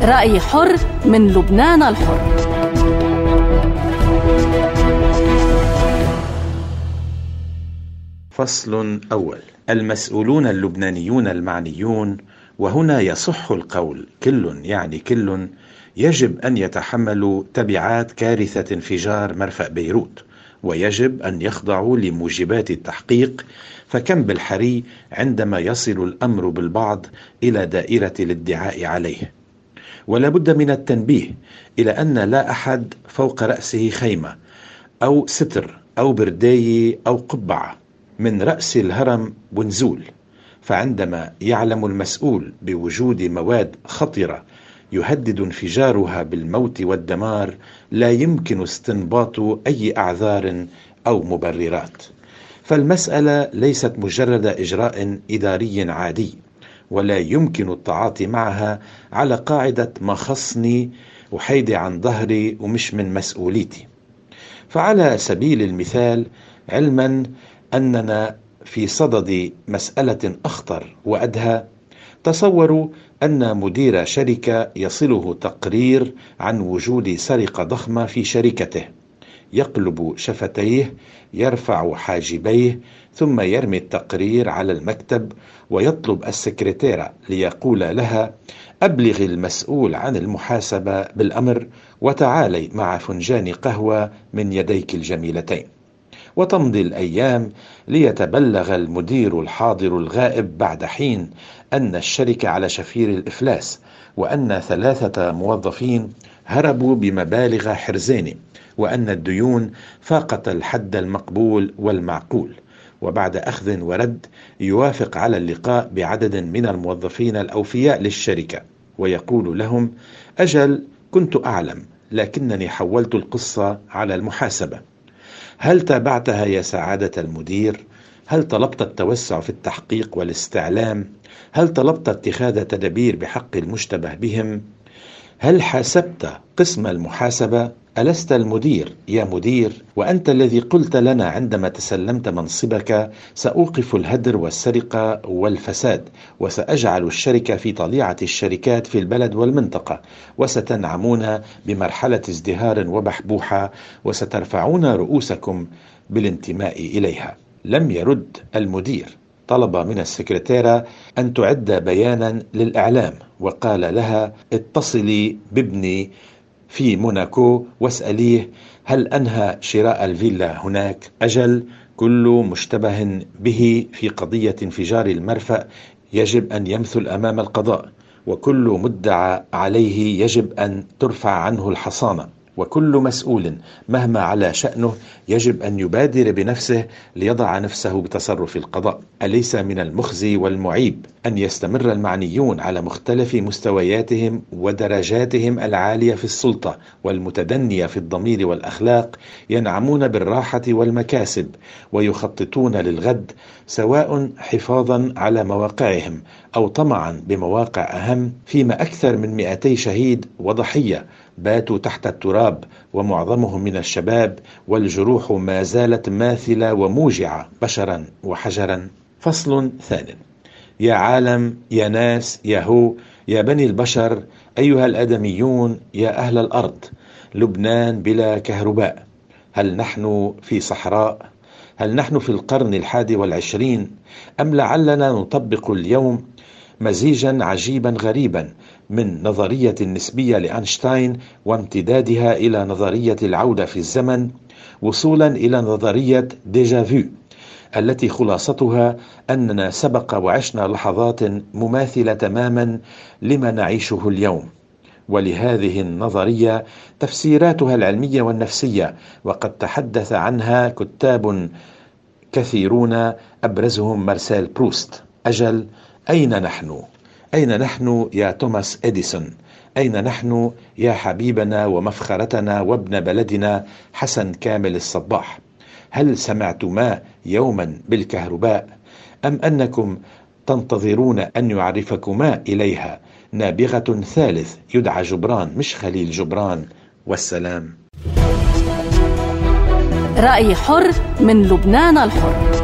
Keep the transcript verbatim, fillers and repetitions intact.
رأي حر من لبنان الحر. فصل أول. المسؤولون اللبنانيون المعنيون، وهنا يصح القول كل يعني كل، يجب أن يتحملوا تبعات كارثة انفجار مرفأ بيروت، ويجب أن يخضعوا لموجبات التحقيق، فكم بالحري عندما يصل الأمر بالبعض إلى دائرة الادعاء عليه. ولا بد من التنبيه إلى أن لا أحد فوق رأسه خيمة أو ستر أو برداية أو قبعة، من رأس الهرم ونزول. فعندما يعلم المسؤول بوجود مواد خطرة يهدد انفجارها بالموت والدمار، لا يمكن استنباط أي أعذار أو مبررات. فالمسألة ليست مجرد إجراء إداري عادي، ولا يمكن التعاطي معها على قاعدة ما خصني وحيدي عن ظهري ومش من مسؤوليتي. فعلى سبيل المثال، علما أننا في صدد مسألة أخطر وأدهى، تصوروا أن مدير شركة يصله تقرير عن وجود سرقة ضخمة في شركته، يقلب شفتيه، يرفع حاجبيه، ثم يرمي التقرير على المكتب ويطلب السكرتيرة ليقول لها: أبلغ المسؤول عن المحاسبة بالأمر وتعالي مع فنجان قهوة من يديك الجميلتين. وتمضي الأيام ليتبلغ المدير الحاضر الغائب بعد حين أن الشركة على شفير الإفلاس، وأن ثلاثة موظفين هربوا بمبالغ حرزين، وأن الديون فاقت الحد المقبول والمعقول. وبعد أخذ ورد يوافق على اللقاء بعدد من الموظفين الأوفياء للشركة، ويقول لهم: أجل، كنت أعلم، لكنني حولت القصة على المحاسبة. هل تابعتها يا سعادة المدير؟ هل طلبت التوسع في التحقيق والاستعلام؟ هل طلبت اتخاذ تدابير بحق المشتبه بهم؟ هل حاسبت قسم المحاسبة؟ ألست المدير يا مدير؟ وأنت الذي قلت لنا عندما تسلمت منصبك: سأوقف الهدر والسرقة والفساد، وسأجعل الشركة في طليعة الشركات في البلد والمنطقة، وستنعمون بمرحلة ازدهار وبحبوحة، وسترفعون رؤوسكم بالانتماء إليها. لم يرد المدير. طلب من السكرتيرة أن تعد بيانا للإعلام، وقال لها: اتصلي بابني في موناكو واسأليه هل أنهى شراء الفيلا هناك. أجل، كل مشتبه به في قضية انفجار المرفأ يجب أن يمثل أمام القضاء، وكل مدعى عليه يجب أن ترفع عنه الحصانة، وكل مسؤول مهما على شأنه يجب أن يبادر بنفسه ليضع نفسه بتصرف القضاء. أليس من المخزي والمعيب أن يستمر المعنيون على مختلف مستوياتهم ودرجاتهم العالية في السلطة والمتدنية في الضمير والأخلاق ينعمون بالراحة والمكاسب ويخططون للغد، سواء حفاظا على مواقعهم أو طمعا بمواقع أهم، فيما أكثر من مئتي شهيد وضحية باتوا تحت التراب، ومعظمهم من الشباب، والجروح ما زالت ماثلة وموجعة بشرا وحجرا. فصل ثانٍ. يا عالم، يا ناس، يا هو، يا بني البشر، أيها الآدميون، يا أهل الأرض، لبنان بلا كهرباء. هل نحن في صحراء؟ هل نحن في القرن الحادي والعشرين؟ أم لعلنا نطبق اليوم مزيجا عجيبا غريبا من نظرية النسبية لأينشتاين وامتدادها إلى نظرية العودة في الزمن، وصولا إلى نظرية ديجافو التي خلاصتها أننا سبق وعشنا لحظات مماثلة تماما لما نعيشه اليوم. ولهذه النظرية تفسيراتها العلمية والنفسية، وقد تحدث عنها كتاب كثيرون أبرزهم مارسيل بروست. أجل، أين نحن؟ أين نحن يا توماس إديسون؟ أين نحن يا حبيبنا ومفخرتنا وابن بلدنا حسن كامل الصباح؟ هل سمعتما يوما بالكهرباء؟ أم أنكم تنتظرون أن يعرفكما إليها نابغة ثالث يدعى جبران مش خليل جبران؟ والسلام. رأي حر من لبنان الحر.